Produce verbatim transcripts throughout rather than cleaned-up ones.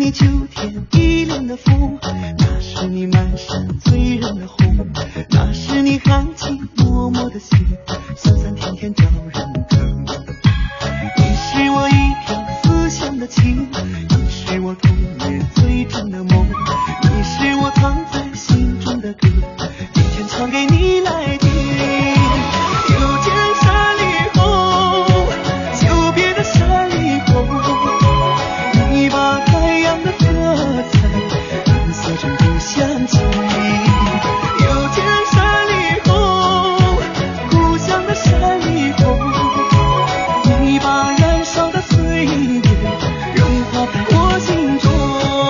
你秋天一脸的风，那是你满身醉人的红，那是你含情脉脉的心，酸酸甜甜招人疼。你是我一片思乡的情，你是我童年最真的梦，你是我藏在心中的歌，今天唱给你来听。又见山里红，久别的山里红，你把太阳的色彩颜色真不相及。又见山里红，故乡的山里红，你把燃烧的岁月融化在我心中。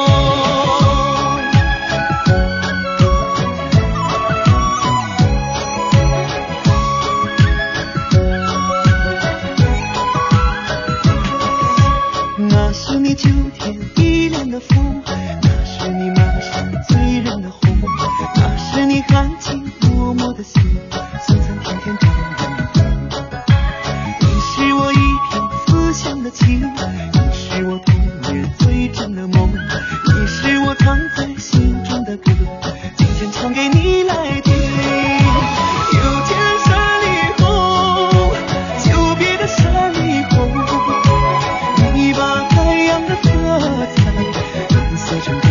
那是你秋天一脸的风，那是你满身醉人的红，那是你含情脉脉的心，酸酸甜甜招人疼。你是我一片思乡的情，你是我童年最真的梦，你是我藏在心中的歌，今天唱给你来听。又见山里红，久别的山里红，你把太阳的色彩颜色真